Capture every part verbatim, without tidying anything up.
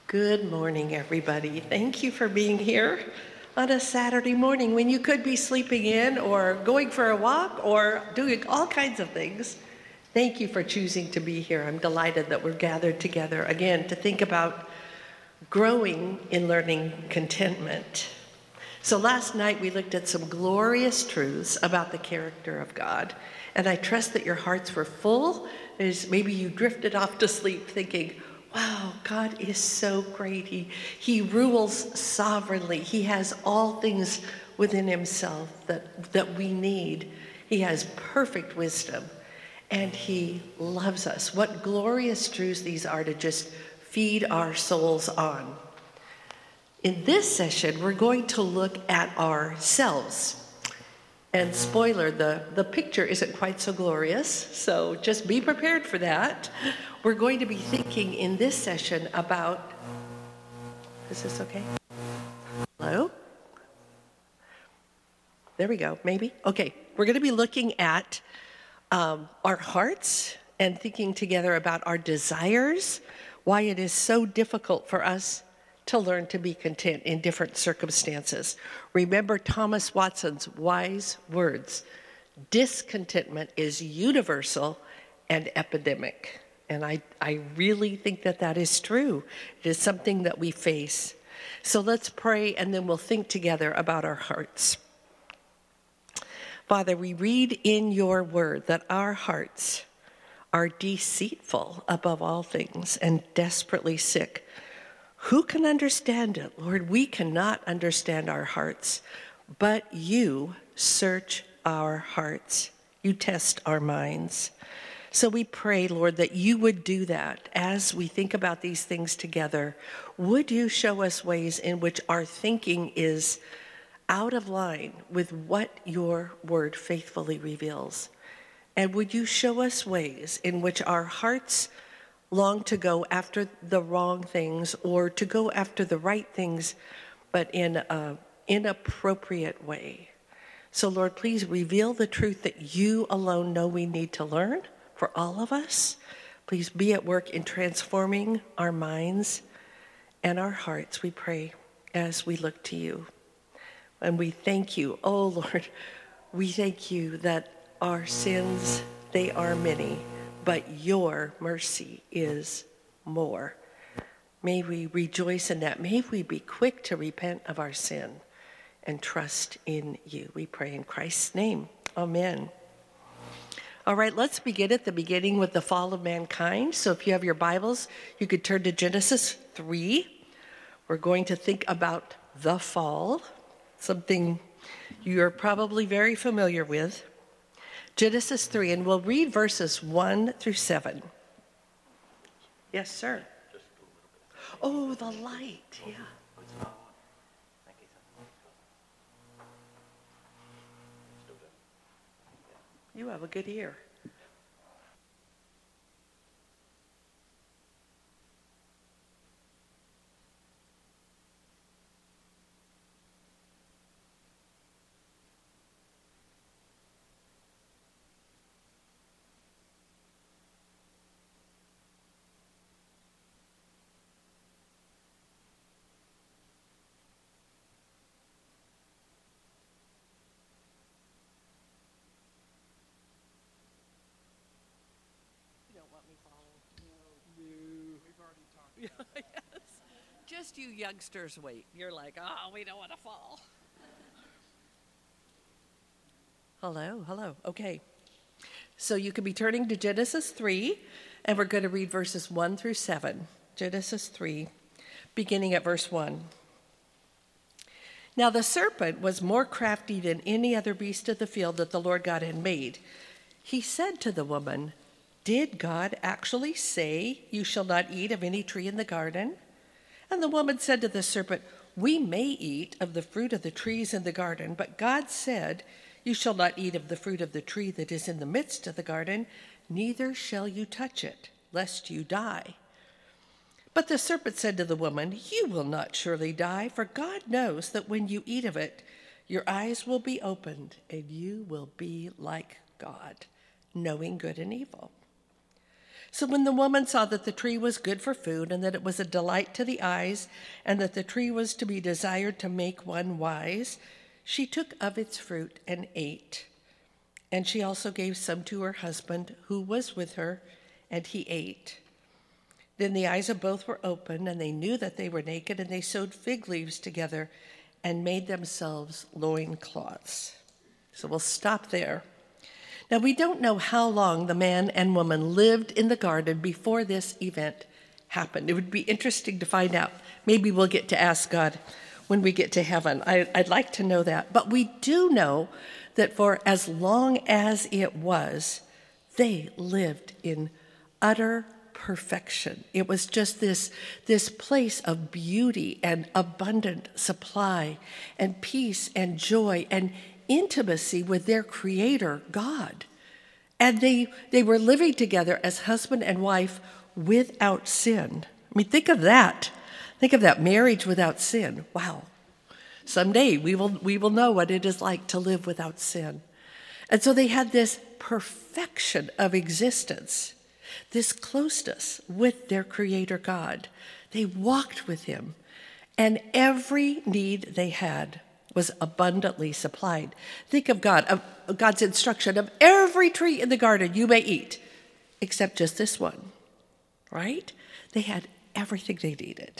Good morning, everybody. Thank you for being here on a Saturday morning when you could be sleeping in or going for a walk or doing all kinds of things. Thank you for choosing to be here. I'm delighted that we're gathered together again to think about growing in learning contentment. So last night we looked at some glorious truths about the character of God, and I trust that your hearts were full. As maybe you drifted off to sleep thinking, wow, God is so great. He, he rules sovereignly. He has all things within himself that, that we need. He has perfect wisdom, and he loves us. What glorious truths these are to just feed our souls on. In this session, we're going to look at ourselves. And spoiler, the, the picture isn't quite so glorious, so just be prepared for that. We're going to be thinking in this session about, is this okay? Hello? There we go, maybe? Okay, we're going to be looking at um, our hearts and thinking together about our desires, why it is so difficult for us to learn to be content in different circumstances. Remember Thomas Watson's wise words: discontentment is universal and epidemic. And I, I really think that that is true. It is something that we face. So let's pray, and then we'll think together about our hearts. Father, we read in your word that our hearts are deceitful above all things and desperately sick. Who can understand it? Lord, we cannot understand our hearts, but you search our hearts. You test our minds. So we pray, Lord, that you would do that as we think about these things together. Would you show us ways in which our thinking is out of line with what your word faithfully reveals? And would you show us ways in which our hearts long to go after the wrong things or to go after the right things, but in an inappropriate way? So Lord, please reveal the truth that you alone know we need to learn for all of us. Please be at work in transforming our minds and our hearts, we pray, as we look to you. And we thank you, oh Lord, we thank you that our sins, they are many, but your mercy is more. May we rejoice in that. May we be quick to repent of our sin and trust in you. We pray in Christ's name. Amen. All right, let's begin at the beginning with the fall of mankind. So if you have your Bibles, you could turn to Genesis three. We're going to think about the fall, something you're probably very familiar with. Genesis three, and we'll read verses one through seven. Yes, sir. Oh, the light, yeah. You have a good ear. Yes. Just you youngsters wait. You're like, oh, we don't want to fall. Hello, hello. Okay. So you could be turning to Genesis three, and we're going to read verses one through seven. Genesis three, beginning at verse one. Now the serpent was more crafty than any other beast of the field that the Lord God had made. He said to the woman, "Did God actually say, 'You shall not eat of any tree in the garden'?" And the woman said to the serpent, "We may eat of the fruit of the trees in the garden, but God said, 'You shall not eat of the fruit of the tree that is in the midst of the garden, neither shall you touch it, lest you die.' But the serpent said to the woman, 'You will not surely die, for God knows that when you eat of it, your eyes will be opened, and you will be like God, knowing good and evil.' So when the woman saw that the tree was good for food, and that it was a delight to the eyes, and that the tree was to be desired to make one wise, she took of its fruit and ate. And she also gave some to her husband who was with her, and he ate. Then the eyes of both were opened, and they knew that they were naked, and they sewed fig leaves together and made themselves loincloths. So we'll stop there. Now, we don't know how long the man and woman lived in the garden before this event happened. It would be interesting to find out. Maybe we'll get to ask God when we get to heaven. I, I'd like to know that. But we do know that for as long as it was, they lived in utter perfection. It was just this, this place of beauty and abundant supply and peace and joy and intimacy with their Creator, God. And they, they were living together as husband and wife without sin. I mean, think of that. Think of that, marriage without sin. Wow. Someday we will, we will know what it is like to live without sin. And so they had this perfection of existence, this closeness with their Creator God. They walked with Him, and every need they had was abundantly supplied. Think of God, of God's instruction of every tree in the garden you may eat, except just this one, right? They had everything they needed.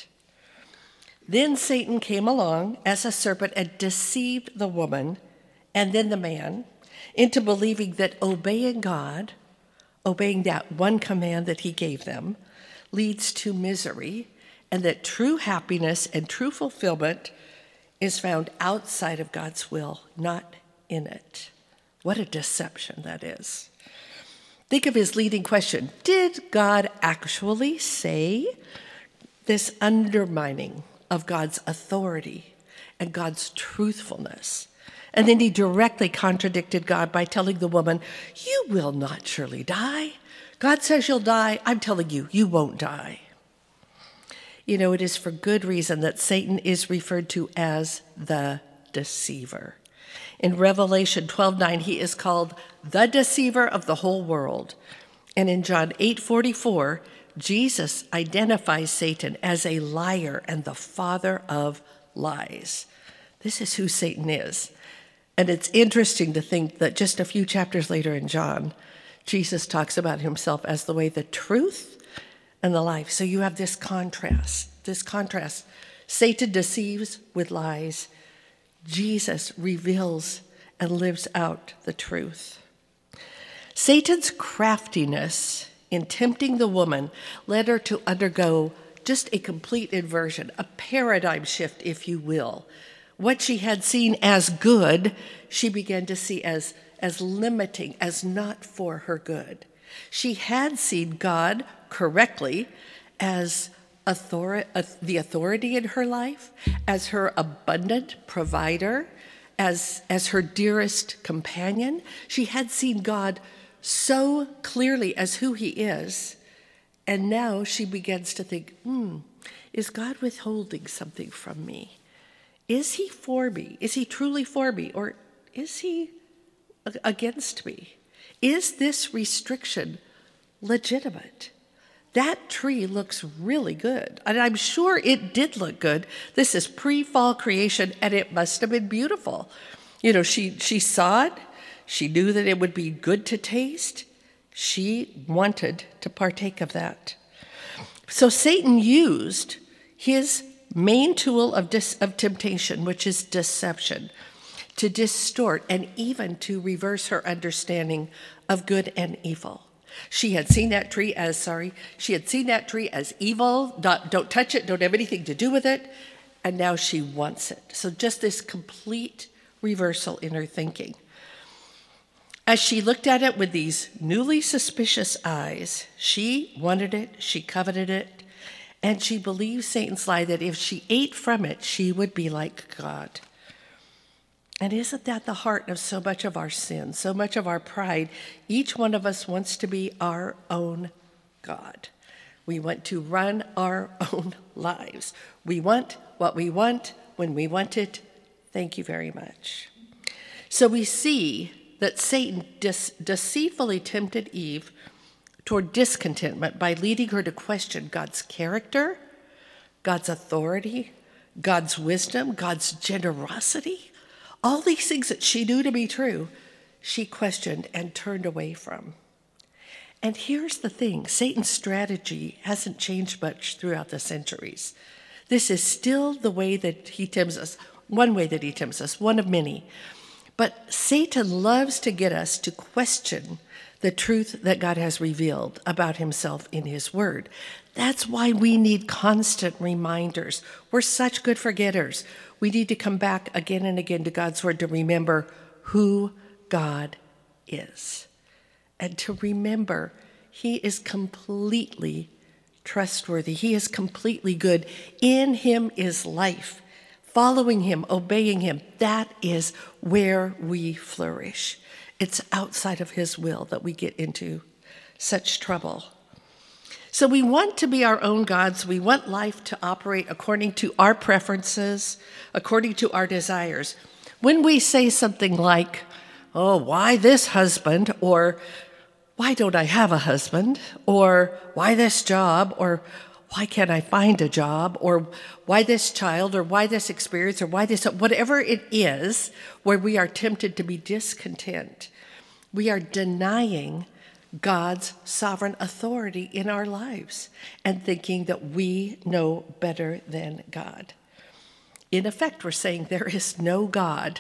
Then Satan came along as a serpent and deceived the woman and then the man into believing that obeying God, obeying that one command that He gave them, leads to misery, and that true happiness and true fulfillment is found outside of God's will, not in it. What a deception that is. Think of his leading question. Did God actually say? This undermining of God's authority and God's truthfulness. And then he directly contradicted God by telling the woman, you will not surely die. God says you'll die. I'm telling you, you won't die. You know, it is for good reason that Satan is referred to as the deceiver. In Revelation twelve nine, he is called the deceiver of the whole world. And in John eight forty-four, Jesus identifies Satan as a liar and the father of lies. This is who Satan is. And it's interesting to think that just a few chapters later in John, Jesus talks about himself as the way, the truth, and the life. So you have this contrast, this contrast. Satan deceives with lies. Jesus reveals and lives out the truth. Satan's craftiness in tempting the woman led her to undergo just a complete inversion, a paradigm shift, if you will. What she had seen as good, she began to see as, as limiting, as not for her good. She had seen God correctly as author- uh, the authority in her life, as her abundant provider, as, as her dearest companion. She had seen God so clearly as who He is, and now she begins to think, hmm, is God withholding something from me? Is He for me? Is He truly for me? Or is He against me? Is this restriction legitimate? That tree looks really good. And I'm sure it did look good. This is pre-fall creation, and it must have been beautiful. You know, she, she saw it. She knew that it would be good to taste. She wanted to partake of that. So Satan used his main tool of, dis, of temptation, which is deception, to distort and even to reverse her understanding of good and evil. She had seen that tree as, sorry, she had seen that tree as evil, not, don't touch it, don't have anything to do with it, and now she wants it. So just this complete reversal in her thinking. As she looked at it with these newly suspicious eyes, she wanted it, she coveted it, and she believed Satan's lie that if she ate from it, she would be like God. And isn't that the heart of so much of our sin, so much of our pride? Each one of us wants to be our own God. We want to run our own lives. We want what we want when we want it. Thank you very much. So we see that Satan dece- deceitfully tempted Eve toward discontentment by leading her to question God's character, God's authority, God's wisdom, God's generosity. All these things that she knew to be true, she questioned and turned away from. And here's the thing, Satan's strategy hasn't changed much throughout the centuries. This is still the way that he tempts us, one way that he tempts us, one of many. But Satan loves to get us to question the truth that God has revealed about himself in his word. That's why we need constant reminders. We're such good forgetters. We need to come back again and again to God's word to remember who God is. And to remember he is completely trustworthy. He is completely good. In him is life. Following him, obeying him, that is where we flourish. It's outside of his will that we get into such trouble. So we want to be our own gods. We want life to operate according to our preferences, according to our desires. When we say something like, oh, why this husband? Or why don't I have a husband? Or why this job? Or why can't I find a job? Or why this child? Or why this experience? Or why this, whatever it is where we are tempted to be discontent, we are denying God's sovereign authority in our lives and thinking that we know better than God. In effect, we're saying there is no God.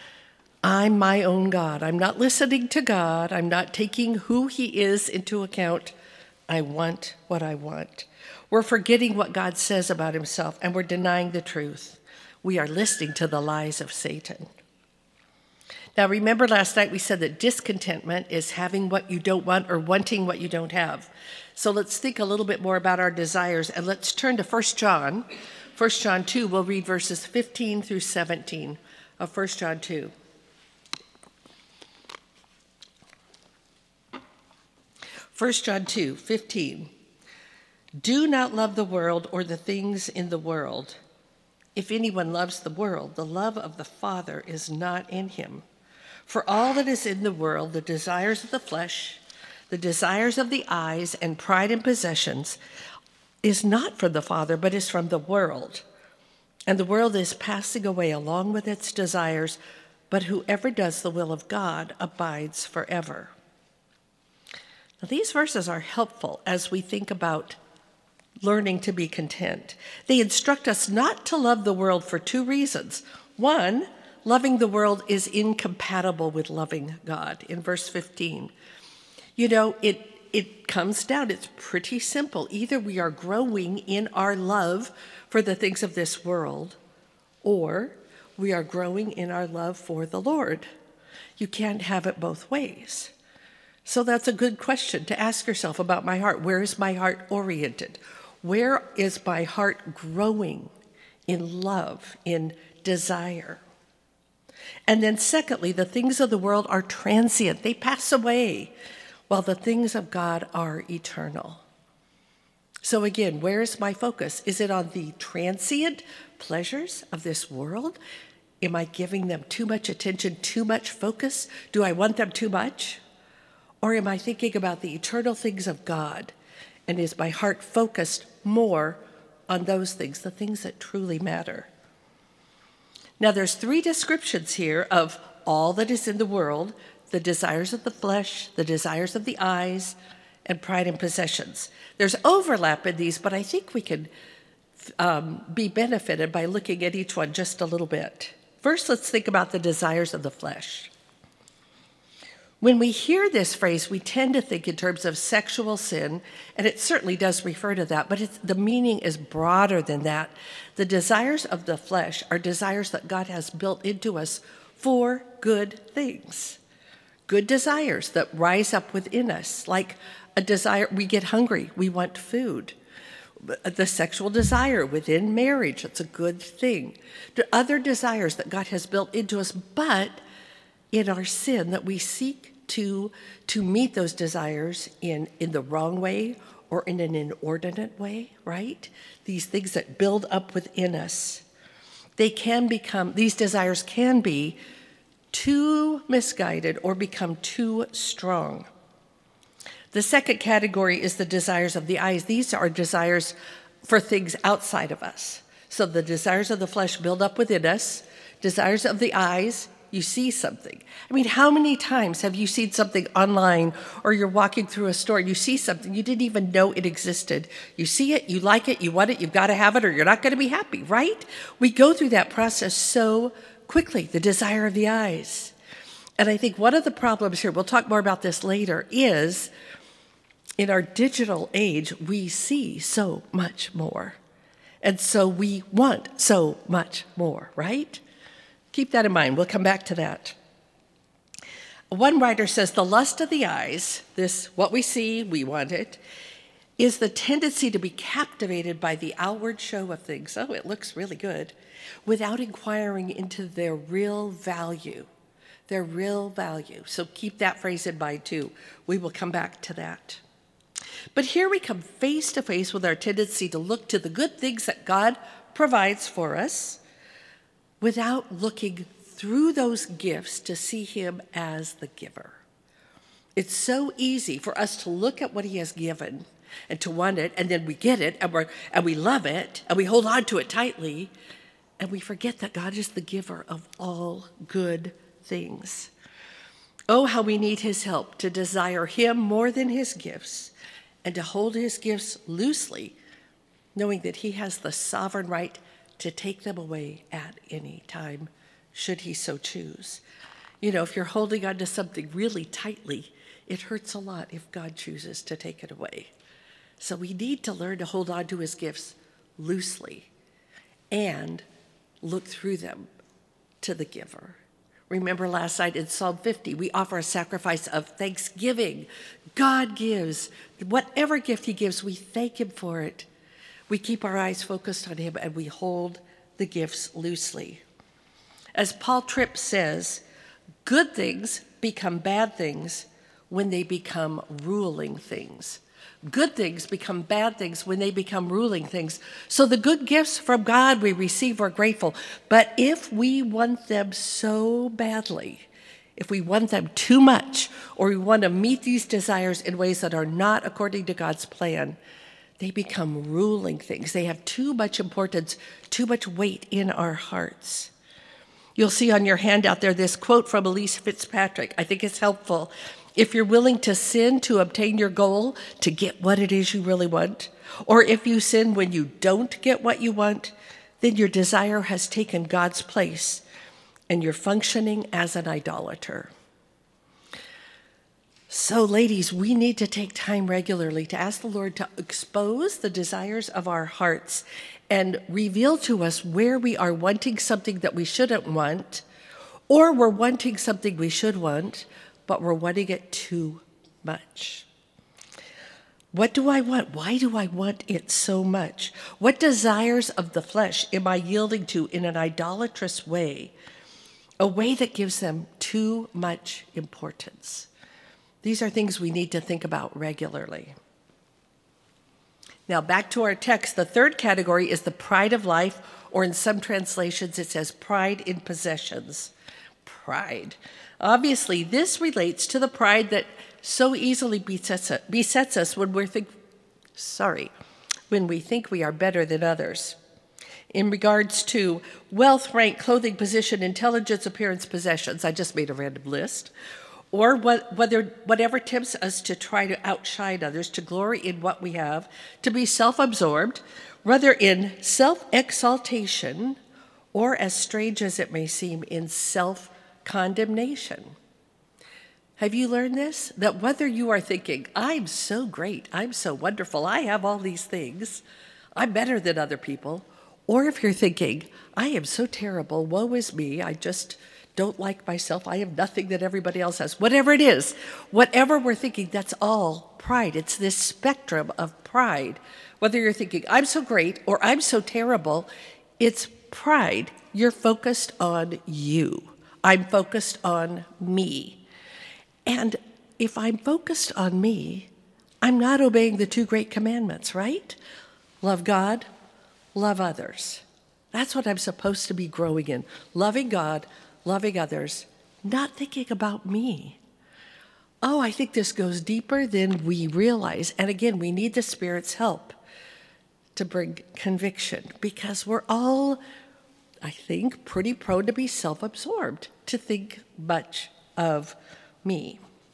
I'm my own God. I'm not listening to God. I'm not taking who he is into account. I want what I want. We're forgetting what God says about himself, and we're denying the truth. We are listening to the lies of Satan. Now, remember last night we said that discontentment is having what you don't want or wanting what you don't have. So let's think a little bit more about our desires, and let's turn to First John. First John two, we'll read verses fifteen through seventeen of First John two. First John two, fifteen. Do not love the world or the things in the world. If anyone loves the world, the love of the Father is not in him. For all that is in the world, the desires of the flesh, the desires of the eyes, and pride in possessions, is not from the Father, but is from the world. And the world is passing away along with its desires, but whoever does the will of God abides forever. Now, these verses are helpful as we think about learning to be content. They instruct us not to love the world for two reasons. One, loving the world is incompatible with loving God, in verse fifteen. You know, it, it comes down, it's pretty simple. Either we are growing in our love for the things of this world, or we are growing in our love for the Lord. You can't have it both ways. So that's a good question to ask yourself about my heart. Where is my heart oriented? Where is my heart growing in love, in desire? And then secondly, the things of the world are transient. They pass away, while the things of God are eternal. So again, where is my focus? Is it on the transient pleasures of this world? Am I giving them too much attention, too much focus? Do I want them too much? Or am I thinking about the eternal things of God? And is my heart focused more on those things, the things that truly matter? Now, there's three descriptions here of all that is in the world: the desires of the flesh, the desires of the eyes, and pride in possessions. There's overlap in these, but I think we can um, be benefited by looking at each one just a little bit. First, let's think about the desires of the flesh. When we hear this phrase, we tend to think in terms of sexual sin, and it certainly does refer to that, but it's, the meaning is broader than that. The desires of the flesh are desires that God has built into us for good things. Good desires that rise up within us, like a desire, we get hungry, we want food. The sexual desire within marriage, it's a good thing. The other desires that God has built into us, but in our sin that we seek to, to meet those desires in, in the wrong way or in an inordinate way, right? These things that build up within us, they can become, these desires can be too misguided or become too strong. The second category is the desires of the eyes. These are desires for things outside of us. So the desires of the flesh build up within us. Desires of the eyes, you see something. I mean, how many times have you seen something online, or you're walking through a store and you see something you didn't even know it existed? You see it, you like it, you want it, you've got to have it, or you're not going to be happy, right? We go through that process so quickly, the desire of the eyes. And I think one of the problems here, we'll talk more about this later, is in our digital age, we see so much more. And so we want so much more, right? Keep that in mind. We'll come back to that. One writer says the lust of the eyes, this what we see, we want it, is the tendency to be captivated by the outward show of things. Oh, it looks really good, without inquiring into their real value, their real value. So keep that phrase in mind too. We will come back to that. But here we come face to face with our tendency to look to the good things that God provides for us, without looking through those gifts to see him as the giver. It's so easy for us to look at what he has given and to want it, and then we get it, and, we're, and we love it, and we hold on to it tightly, and we forget that God is the giver of all good things. Oh, how we need his help to desire him more than his gifts, and to hold his gifts loosely, knowing that he has the sovereign right to take them away at any time, should he so choose. You know, if you're holding on to something really tightly, it hurts a lot if God chooses to take it away. So we need to learn to hold on to his gifts loosely and look through them to the giver. Remember last night in Psalm fifty, we offer a sacrifice of thanksgiving. God gives. Whatever gift he gives, we thank him for it. We keep our eyes focused on him, and we hold the gifts loosely. As Paul Tripp says, good things become bad things when they become ruling things. Good things become bad things when they become ruling things. So the good gifts from God we receive, we're grateful. But if we want them so badly, if we want them too much, or we want to meet these desires in ways that are not according to God's plan, they become ruling things. They have too much importance, too much weight in our hearts. You'll see on your handout there this quote from Elise Fitzpatrick. I think it's helpful. If you're willing to sin to obtain your goal, to get what it is you really want, or if you sin when you don't get what you want, then your desire has taken God's place and you're functioning as an idolater. So, ladies, we need to take time regularly to ask the Lord to expose the desires of our hearts and reveal to us where we are wanting something that we shouldn't want, or we're wanting something we should want, but we're wanting it too much. What do I want? Why do I want it so much? What desires of the flesh am I yielding to in an idolatrous way, a way that gives them too much importance? These are things we need to think about regularly. Now, back to our text. The third category is the pride of life, or in some translations, it says pride in possessions. Pride. Obviously, this relates to the pride that so easily besets us, besets us when we think, sorry, when we think we are better than others. In regards to wealth, rank, clothing, position, intelligence, appearance, possessions, I just made a random list. Or what, whether whatever tempts us to try to outshine others, to glory in what we have, to be self-absorbed, whether in self-exaltation, or, as strange as it may seem, in self-condemnation. Have you learned this? That whether you are thinking, I'm so great, I'm so wonderful, I have all these things, I'm better than other people, or if you're thinking, I am so terrible, woe is me, I just don't like myself, I have nothing that everybody else has. Whatever it is, whatever we're thinking, that's all pride. It's this spectrum of pride. Whether you're thinking, I'm so great, or I'm so terrible, it's pride. You're focused on you. I'm focused on me. And if I'm focused on me, I'm not obeying the two great commandments, right? Love God, love others. That's what I'm supposed to be growing in. Loving God, loving others, not thinking about me. oh, I think this goes deeper than we realize. And again, we need the Spirit's help to bring conviction, because we're all, I think, pretty prone to be self-absorbed, to think much of me.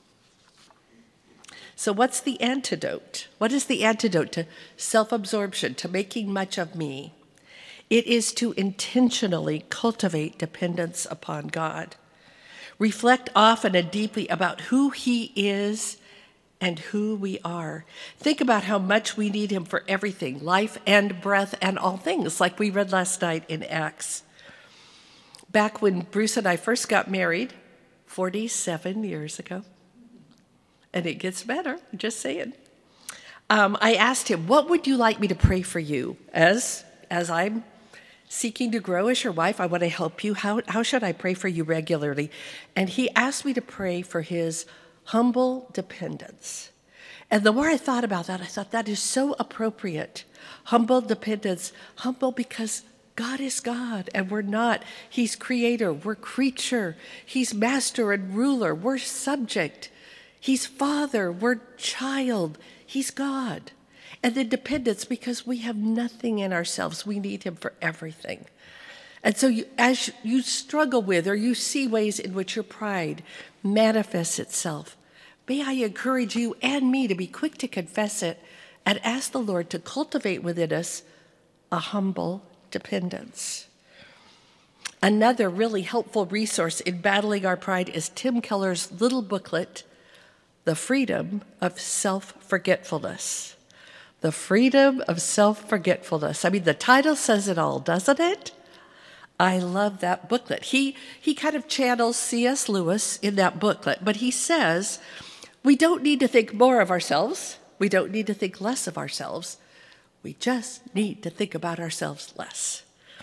So what's the antidote? What is the antidote to self-absorption, to making much of me? It is to intentionally cultivate dependence upon God. Reflect often and deeply about who he is and who we are. Think about how much we need him for everything, life and breath and all things, like we read last night in Acts. Back when Bruce and I first got married, forty-seven years ago, and it gets better, just saying. Um, I asked him, what would you like me to pray for you? As, as I'm seeking to grow as your wife, I want to help you. How, how should I pray for you regularly? And he asked me to pray for his humble dependence. And the more I thought about that, I thought that is so appropriate. Humble dependence, humble because God is God and we're not. He's creator, we're creature. He's master and ruler, we're subject. He's father, we're child. He's God. And then dependence because we have nothing in ourselves. We need him for everything. And so you, as you struggle with or you see ways in which your pride manifests itself, may I encourage you and me to be quick to confess it and ask the Lord to cultivate within us a humble dependence. Another really helpful resource in battling our pride is Tim Keller's little booklet, The Freedom of Self-Forgetfulness. The Freedom of Self-Forgetfulness. I mean, the title says it all, doesn't it? I love that booklet. He, he kind of channels C S Lewis in that booklet, but he says we don't need to think more of ourselves. We don't need to think less of ourselves. We just need to think about ourselves less.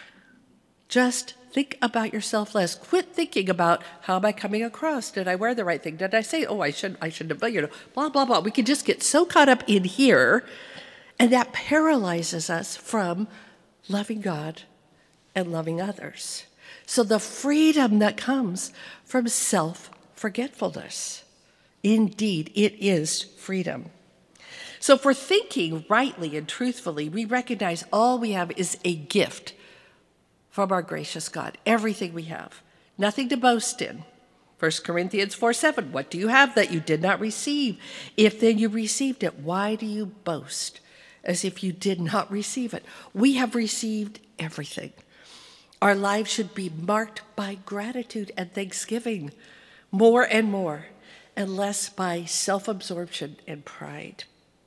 Just think about yourself less. Quit thinking about how am I coming across? Did I wear the right thing? Did I say, oh, I shouldn't, I shouldn't have, you know, blah, blah, blah. We can just get so caught up in here, and that paralyzes us from loving God and loving others. So the freedom that comes from self-forgetfulness, indeed, it is freedom. So if we're thinking rightly and truthfully, we recognize all we have is a gift from our gracious God, everything we have, nothing to boast in. First Corinthians four seven, what do you have that you did not receive? If then you received it, why do you boast as if you did not receive it? We have received everything. Our lives should be marked by gratitude and thanksgiving, more and more, and less by self-absorption and pride.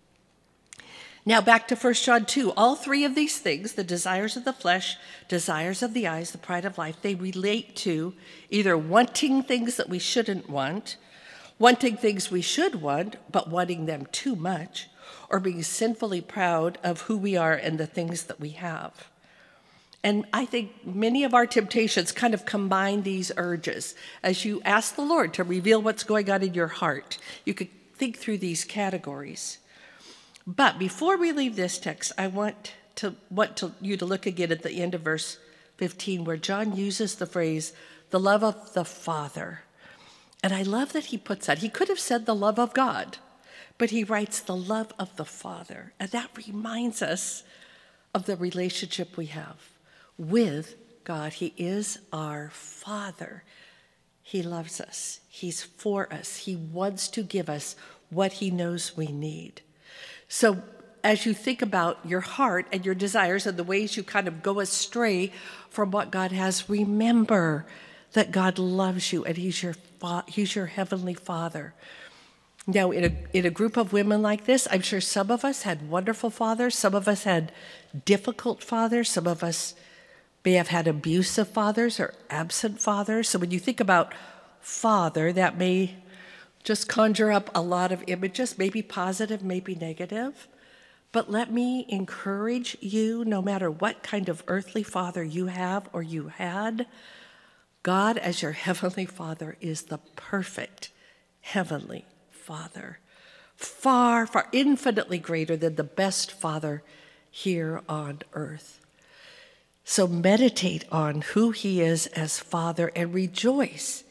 Now back to First John two. All three of these things, the desires of the flesh, desires of the eyes, the pride of life, they relate to either wanting things that we shouldn't want, wanting things we should want, but wanting them too much, or being sinfully proud of who we are and the things that we have. And I think many of our temptations kind of combine these urges. As you ask the Lord to reveal what's going on in your heart, you could think through these categories. But before we leave this text, I want to want to, you to look again at the end of verse fifteen, where John uses the phrase, the love of the Father. And I love that he puts that. He could have said the love of God, but he writes the love of the Father. And that reminds us of the relationship we have with God. He is our Father. He loves us. He's for us. He wants to give us what he knows we need. So as you think about your heart and your desires and the ways you kind of go astray from what God has, remember that God loves you and he's your fa- he's your heavenly Father. Now, in a, in a group of women like this, I'm sure some of us had wonderful fathers. Some of us had difficult fathers. Some of us may have had abusive fathers or absent fathers. So when you think about father, that may just conjure up a lot of images, maybe positive, maybe negative. But let me encourage you, no matter what kind of earthly father you have or you had, God as your heavenly Father is the perfect heavenly Father, far, far infinitely greater than the best father here on earth. So meditate on who he is as Father and rejoice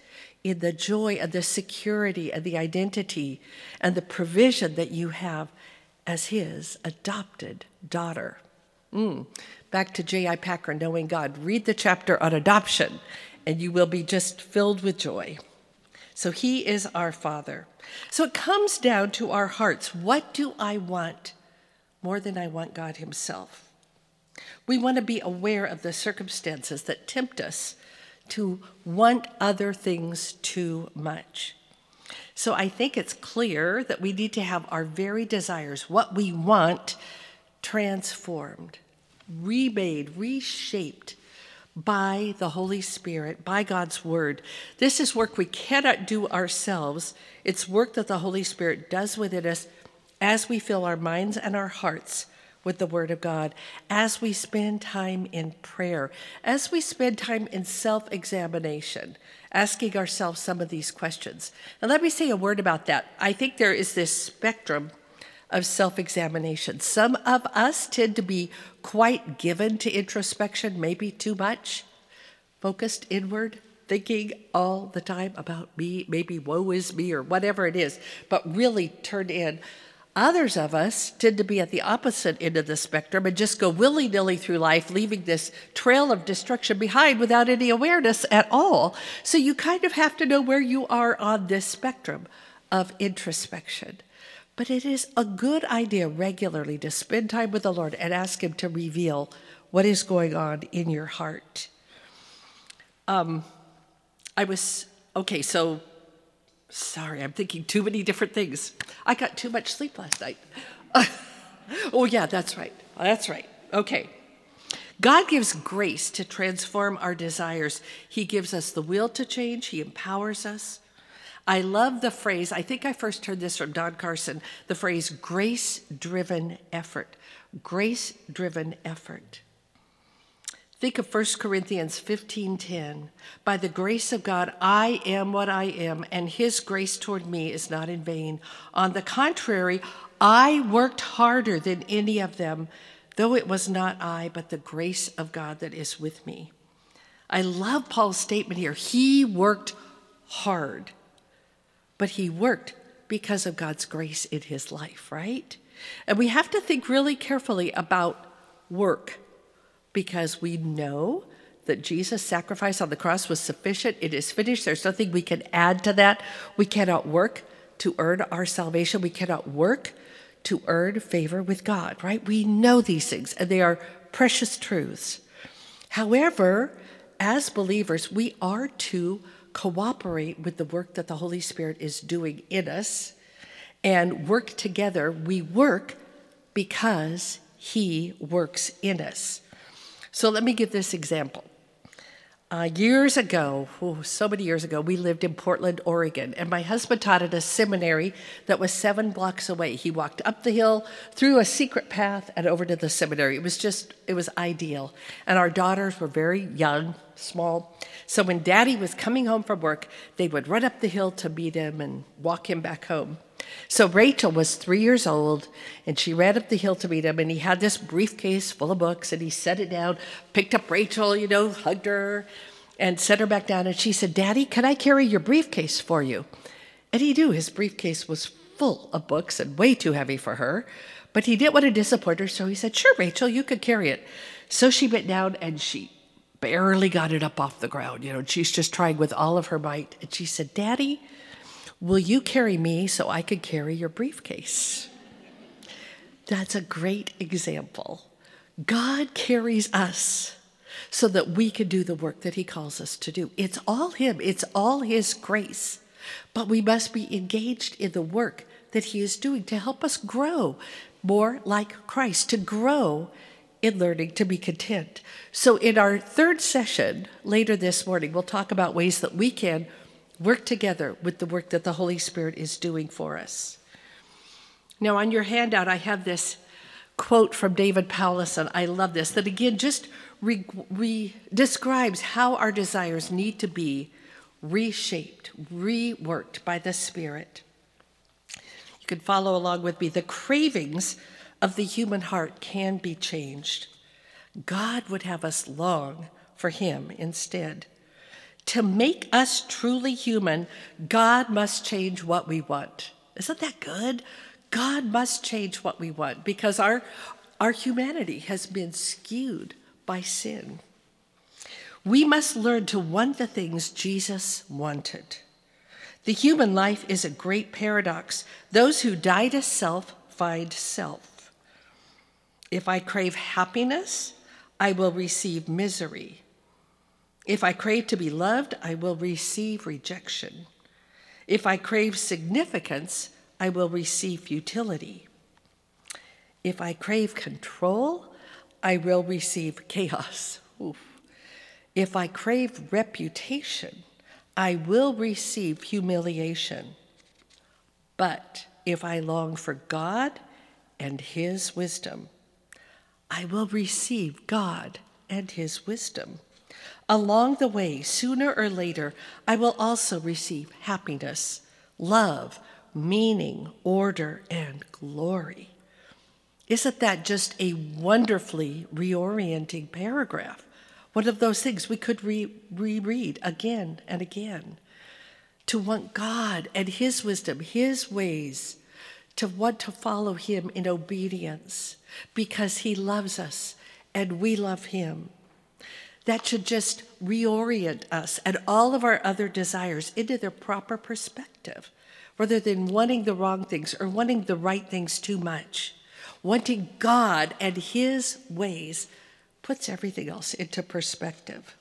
in the joy and the security and the identity and the provision that you have as his adopted daughter. Mm. Back to J I Packer, Knowing God. Read the chapter on adoption, and you will be just filled with joy. So he is our Father. So it comes down to our hearts. What do I want more than I want God himself? We want to be aware of the circumstances that tempt us to want other things too much. So I think it's clear that we need to have our very desires, what we want, transformed, remade, reshaped by the Holy Spirit, by God's word. This is work we cannot do ourselves. It's work that the Holy Spirit does within us as we fill our minds and our hearts with the word of God, as we spend time in prayer, as we spend time in self-examination, asking ourselves some of these questions. And let me say a word about that. I think there is this spectrum of self-examination. Some of us tend to be quite given to introspection, maybe too much, focused inward, thinking all the time about me, maybe woe is me or whatever it is, but really turned in. Others of us tend to be at the opposite end of the spectrum and just go willy-nilly through life, leaving this trail of destruction behind without any awareness at all. So you kind of have to know where you are on this spectrum of introspection. But it is a good idea regularly to spend time with the Lord and ask him to reveal what is going on in your heart. Um, I was, okay, so, sorry, I'm thinking too many different things. I got too much sleep last night. Oh, yeah, that's right. That's right. Okay. God gives grace to transform our desires. He gives us the will to change. He empowers us. I love the phrase, I think I first heard this from Don Carson, the phrase grace-driven effort. Grace-driven effort. Think of First Corinthians fifteen ten. By the grace of God, I am what I am, and his grace toward me is not in vain. On the contrary, I worked harder than any of them, though it was not I, but the grace of God that is with me. I love Paul's statement here. He worked hard. But he worked because of God's grace in his life, right? And we have to think really carefully about work, because we know that Jesus' sacrifice on the cross was sufficient. It is finished. There's nothing we can add to that. We cannot work to earn our salvation. We cannot work to earn favor with God, right? We know these things, and they are precious truths. However, as believers, we are to cooperate with the work that the Holy Spirit is doing in us and work together. We work because he works in us. So let me give this example. Uh, years ago, oh, so many years ago, we lived in Portland, Oregon, and my husband taught at a seminary that was seven blocks away. He walked up the hill, through a secret path, and over to the seminary. It was just, it was ideal. And our daughters were very young, small. So when Daddy was coming home from work, they would run up the hill to meet him and walk him back home. So Rachel was three years old, and she ran up the hill to meet him, and he had this briefcase full of books, and he set it down, picked up Rachel, you know, hugged her, and set her back down, and she said, Daddy, can I carry your briefcase for you? And he knew his briefcase was full of books and way too heavy for her, but he didn't want to disappoint her, so he said, sure, Rachel, you could carry it. So she bent down, and she barely got it up off the ground, you know, and she's just trying with all of her might, and she said, Daddy, will you carry me so I could carry your briefcase? That's a great example. God carries us so that we can do the work that he calls us to do. It's all him. It's all his grace. But we must be engaged in the work that he is doing to help us grow more like Christ, to grow in learning to be content. So in our third session later this morning, we'll talk about ways that we can work together with the work that the Holy Spirit is doing for us. Now, on your handout, I have this quote from David Powlison. I love this, that again just re- re- describes how our desires need to be reshaped, reworked by the Spirit. You can follow along with me. The cravings of the human heart can be changed. God would have us long for him instead. To make us truly human, God must change what we want. Isn't that good? God must change what we want because our, our humanity has been skewed by sin. We must learn to want the things Jesus wanted. The human life is a great paradox. Those who die to self find self. If I crave happiness, I will receive misery. If I crave to be loved, I will receive rejection. If I crave significance, I will receive futility. If I crave control, I will receive chaos. Oof. If I crave reputation, I will receive humiliation. But if I long for God and his wisdom, I will receive God and his wisdom. Along the way, sooner or later, I will also receive happiness, love, meaning, order, and glory. Isn't that just a wonderfully reorienting paragraph? One of those things we could re- reread again and again. To want God and his wisdom, his ways, to want to follow him in obedience because he loves us and we love him. That should just reorient us and all of our other desires into their proper perspective, rather than wanting the wrong things or wanting the right things too much. Wanting God and his ways puts everything else into perspective.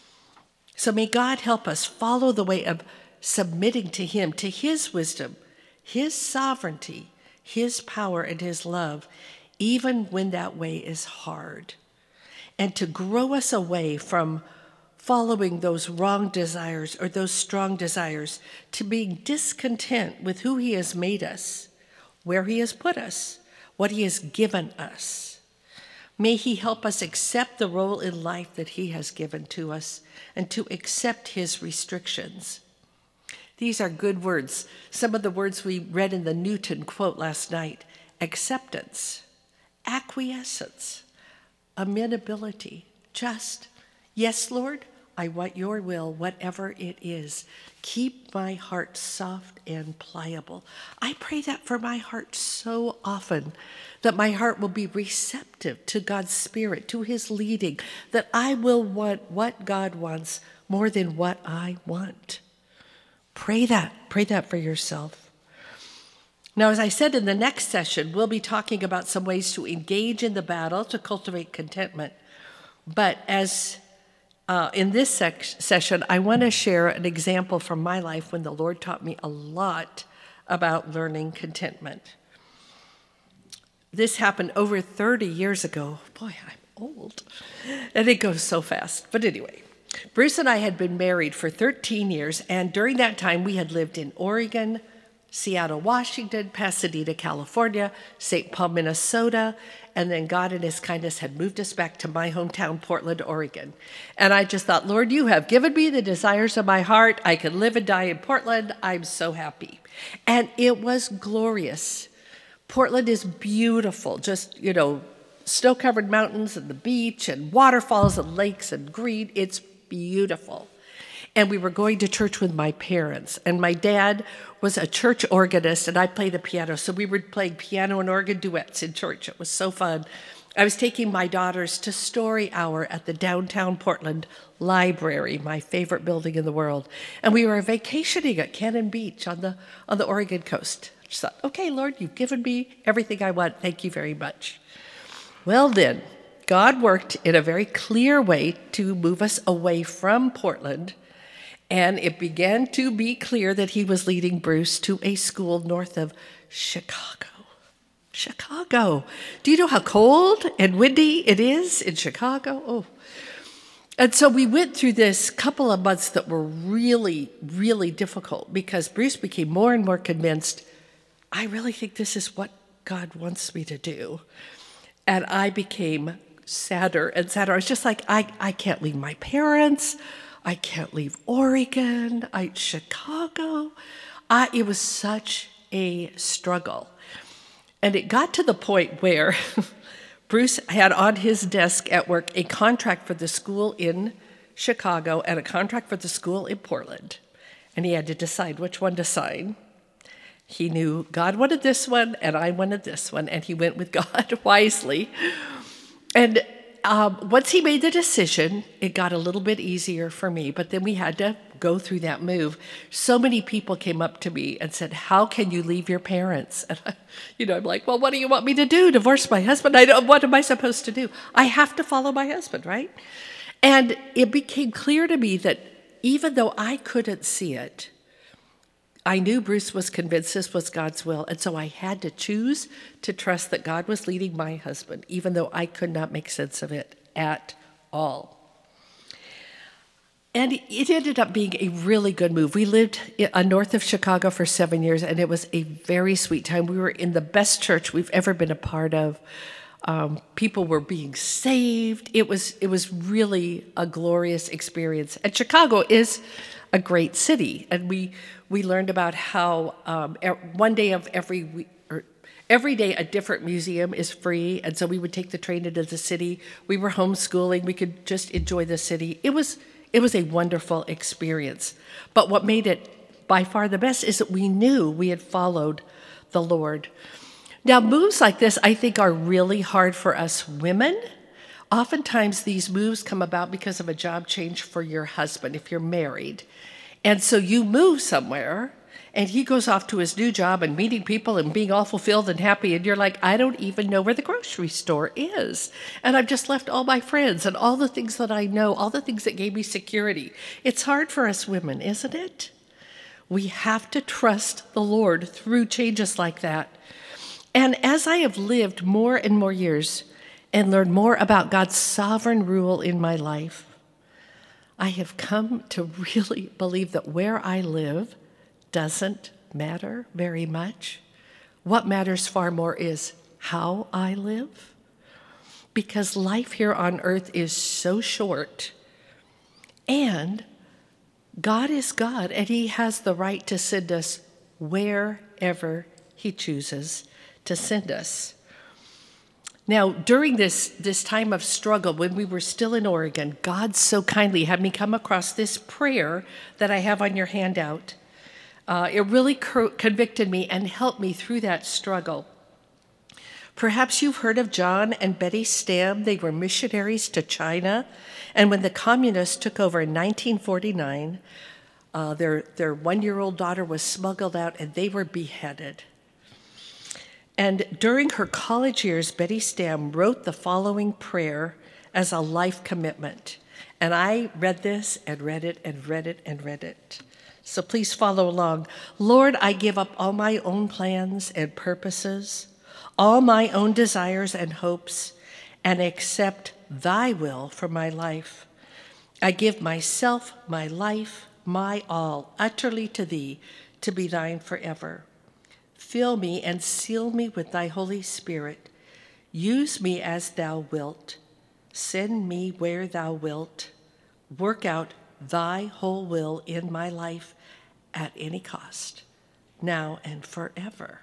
So may God help us follow the way of submitting to him, to his wisdom, his sovereignty, his power, and his love, even when that way is hard. And to grow us away from following those wrong desires or those strong desires, to being discontent with who he has made us, where he has put us, what he has given us. May he help us accept the role in life that he has given to us and to accept his restrictions. These are good words. Some of the words we read in the Newton quote last night: acceptance, acquiescence, amenability, just, yes, Lord, I want your will, whatever it is. Keep my heart soft and pliable. I pray that for my heart so often, that my heart will be receptive to God's Spirit, to his leading, that I will want what God wants more than what I want. Pray that. Pray that for yourself. Now, as I said, in the next session, we'll be talking about some ways to engage in the battle to cultivate contentment. But as uh, in this sec- session, I want to share an example from my life when the Lord taught me a lot about learning contentment. This happened over thirty years ago. Boy, I'm old. And it goes so fast. But anyway, Bruce and I had been married for thirteen years, and during that time, we had lived in Oregon, Seattle, Washington, Pasadena, California, Saint Paul, Minnesota, and then God in his kindness had moved us back to my hometown, Portland, Oregon. And I just thought, Lord, you have given me the desires of my heart. I can live and die in Portland. I'm so happy. And it was glorious. Portland is beautiful, just, you know, snow-covered mountains and the beach and waterfalls and lakes and green. It's beautiful. And we were going to church with my parents. And my dad was a church organist, and I played the piano. So we were playing piano and organ duets in church. It was so fun. I was taking my daughters to Story Hour at the downtown Portland Library, my favorite building in the world. And we were vacationing at Cannon Beach on the, on the Oregon coast. I just thought, okay, Lord, you've given me everything I want. Thank you very much. Well, then, God worked in a very clear way to move us away from Portland. And it began to be clear that he was leading Bruce to a school north of Chicago. Chicago. Do you know how cold and windy it is in Chicago? Oh. And so we went through this couple of months that were really, really difficult because Bruce became more and more convinced, I really think this is what God wants me to do. And I became sadder and sadder. I was just like, I, I can't leave my parents. I can't leave Oregon, I, Chicago. I, it was such a struggle. And it got to the point where Bruce had on his desk at work a contract for the school in Chicago, and a contract for the school in Portland. And he had to decide which one to sign. He knew God wanted this one, and I wanted this one, and he went with God wisely. And um, once he made the decision, it got a little bit easier for me, but then we had to go through that move. So many people came up to me and said, how can you leave your parents? And I, you know, I'm like, well, what do you want me to do? Divorce my husband? I don't, what am I supposed to do? I have to follow my husband, right? And it became clear to me that even though I couldn't see it, I knew Bruce was convinced this was God's will, and so I had to choose to trust that God was leading my husband, even though I could not make sense of it at all. And it ended up being a really good move. We lived north of Chicago for seven years, and it was a very sweet time. We were in the best church we've ever been a part of. Um, people were being saved. It was it was really a glorious experience. And Chicago is a great city, and we we learned about how um, one day of every week, or every day a different museum is free, and so we would take the train into the city. We were homeschooling. We could just enjoy the city. It was it was a wonderful experience. But what made it by far the best is that we knew we had followed the Lord. Now, moves like this, I think, are really hard for us women. Oftentimes, these moves come about because of a job change for your husband, if you're married. And so you move somewhere, and he goes off to his new job and meeting people and being all fulfilled and happy, and you're like, I don't even know where the grocery store is. And I've just left all my friends and all the things that I know, all the things that gave me security. It's hard for us women, isn't it? We have to trust the Lord through changes like that. And as I have lived more and more years and learned more about God's sovereign rule in my life, I have come to really believe that where I live doesn't matter very much. What matters far more is how I live. Because life here on earth is so short, and God is God, and he has the right to send us wherever he chooses to send us. Now, during this, this time of struggle, when we were still in Oregon, God so kindly had me come across this prayer that I have on your handout. Uh, it really co- convicted me and helped me through that struggle. Perhaps you've heard of John and Betty Stam. They were missionaries to China, and when the communists took over in nineteen forty-nine, uh, their, their one-year-old daughter was smuggled out, and they were beheaded. And during her college years, Betty Stam wrote the following prayer as a life commitment. And I read this and read it and read it and read it. So please follow along. Lord, I give up all my own plans and purposes, all my own desires and hopes, and accept thy will for my life. I give myself, my life, my all, utterly to thee, to be thine forever. Fill me and seal me with thy Holy Spirit. Use me as thou wilt. Send me where thou wilt. Work out thy whole will in my life at any cost, now and forever.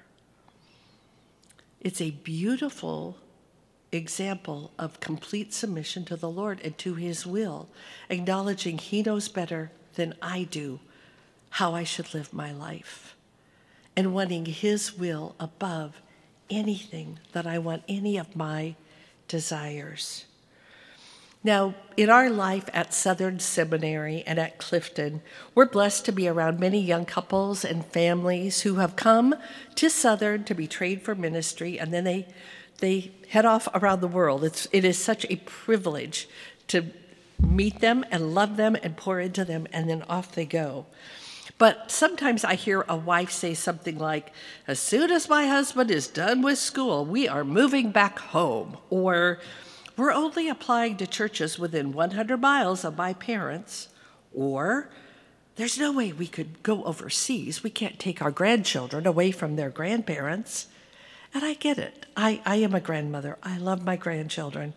It's a beautiful example of complete submission to the Lord and to his will, acknowledging he knows better than I do how I should live my life, and wanting his will above anything that I want, any of my desires. Now, in our life at Southern Seminary and at Clifton, we're blessed to be around many young couples and families who have come to Southern to be trained for ministry, and then they they head off around the world. It's, it is such a privilege to meet them and love them and pour into them, and then off they go. But sometimes I hear a wife say something like, as soon as my husband is done with school, we are moving back home. Or, we're only applying to churches within one hundred miles of my parents. Or, there's no way we could go overseas. We can't take our grandchildren away from their grandparents. And I get it. I, I am a grandmother. I love my grandchildren.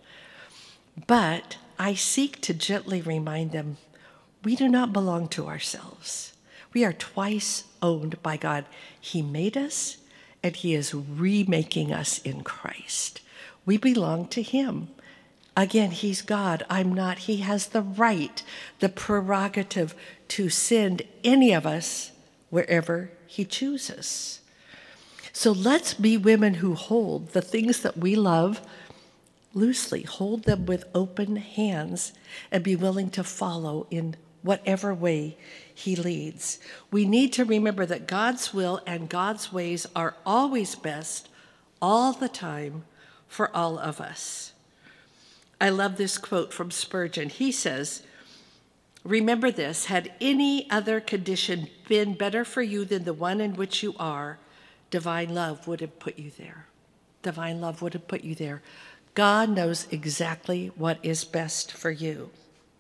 But I seek to gently remind them, we do not belong to ourselves. We are twice owned by God. He made us, and he is remaking us in Christ. We belong to him. Again, he's God. I'm not. He has the right, the prerogative to send any of us wherever he chooses. So let's be women who hold the things that we love loosely, hold them with open hands, and be willing to follow in whatever way he leads. We need to remember that God's will and God's ways are always best, all the time, for all of us. I love this quote from Spurgeon. He says, "Remember this, had any other condition been better for you than the one in which you are, divine love would have put you there. Divine love would have put you there. God knows exactly what is best for you."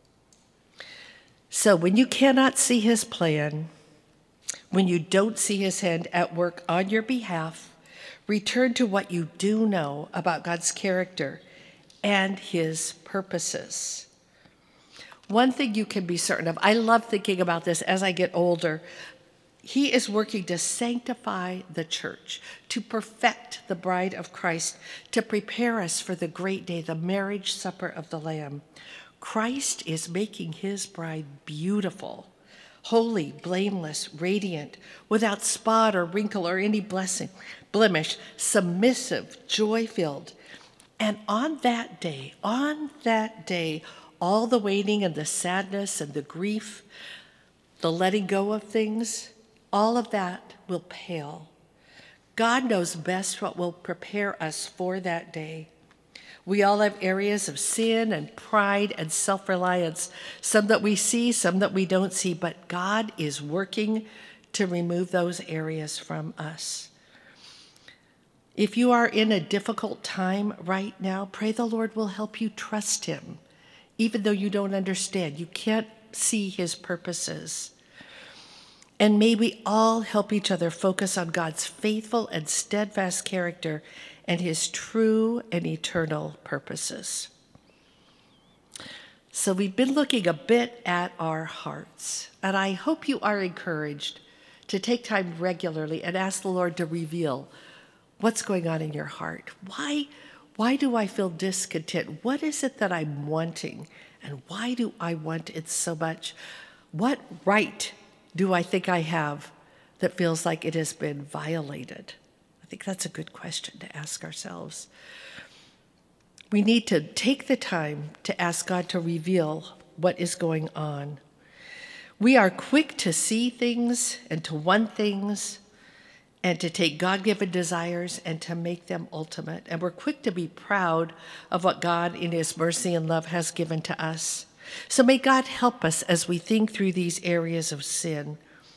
So when you cannot see his plan, when you don't see his hand at work on your behalf, return to what you do know about God's character and his purposes. One thing you can be certain of, I love thinking about this as I get older, he is working to sanctify the church, to perfect the bride of Christ, to prepare us for the great day, the marriage supper of the Lamb. Christ is making his bride beautiful, holy, blameless, radiant, without spot or wrinkle or any blessing, blemish, submissive, joy-filled. And on that day, on that day, all the waiting and the sadness and the grief, the letting go of things, all of that will pale. God knows best what will prepare us for that day. We all have areas of sin and pride and self-reliance, some that we see, some that we don't see, but God is working to remove those areas from us. If you are in a difficult time right now, pray the Lord will help you trust him, even though you don't understand. You can't see his purposes. And may we all help each other focus on God's faithful and steadfast character and his true and eternal purposes. So we've been looking a bit at our hearts, and I hope you are encouraged to take time regularly and ask the Lord to reveal what's going on in your heart. Why, why do I feel discontent? What is it that I'm wanting? And why do I want it so much? What right do I think I have that feels like it has been violated? I think that's a good question to ask ourselves. We need to take the time to ask God to reveal what is going on. We are quick to see things and to want things and to take God-given desires and to make them ultimate. And we're quick to be proud of what God in his mercy and love has given to us. So may God help us as we think through these areas of sin.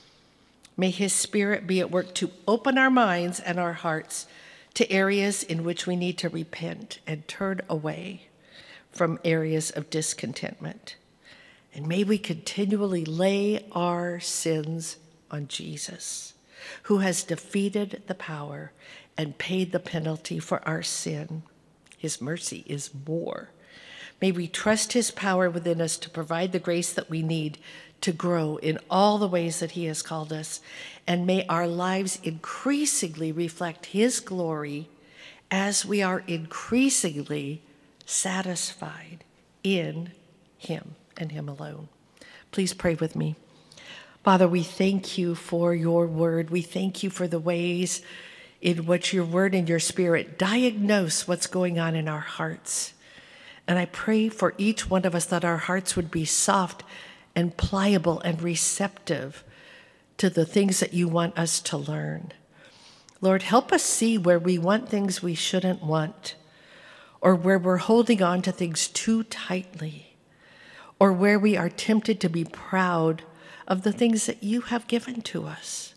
May his Spirit be at work to open our minds and our hearts to areas in which we need to repent and turn away from areas of discontentment. And may we continually lay our sins on Jesus, who has defeated the power and paid the penalty for our sin. His mercy is more. May we trust his power within us to provide the grace that we need to grow in all the ways that he has called us. And may our lives increasingly reflect his glory as we are increasingly satisfied in him and him alone. Please pray with me. Father, we thank you for your word. We thank you for the ways in which your word and your Spirit diagnose what's going on in our hearts. And I pray for each one of us that our hearts would be soft and pliable and receptive to the things that you want us to learn. Lord, help us see where we want things we shouldn't want, or where we're holding on to things too tightly, or where we are tempted to be proud of the things that you have given to us.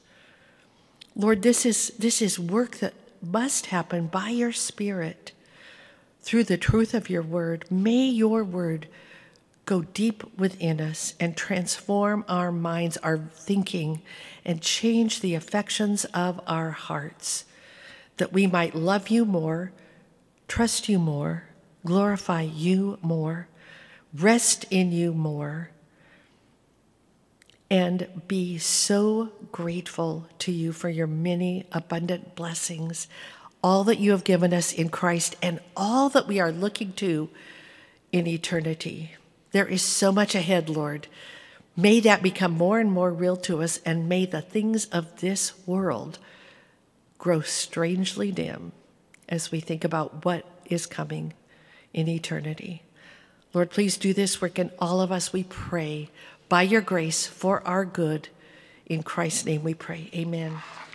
Lord, this is, this is work that must happen by your Spirit through the truth of your word. May your word go deep within us and transform our minds, our thinking, and change the affections of our hearts, that we might love you more, trust you more, glorify you more, rest in you more, and be so grateful to you for your many abundant blessings, all that you have given us in Christ, and all that we are looking to in eternity. There is so much ahead, Lord. May that become more and more real to us, and may the things of this world grow strangely dim as we think about what is coming in eternity. Lord, please do this work in all of us, we pray, by your grace, for our good. In Christ's name we pray. Amen.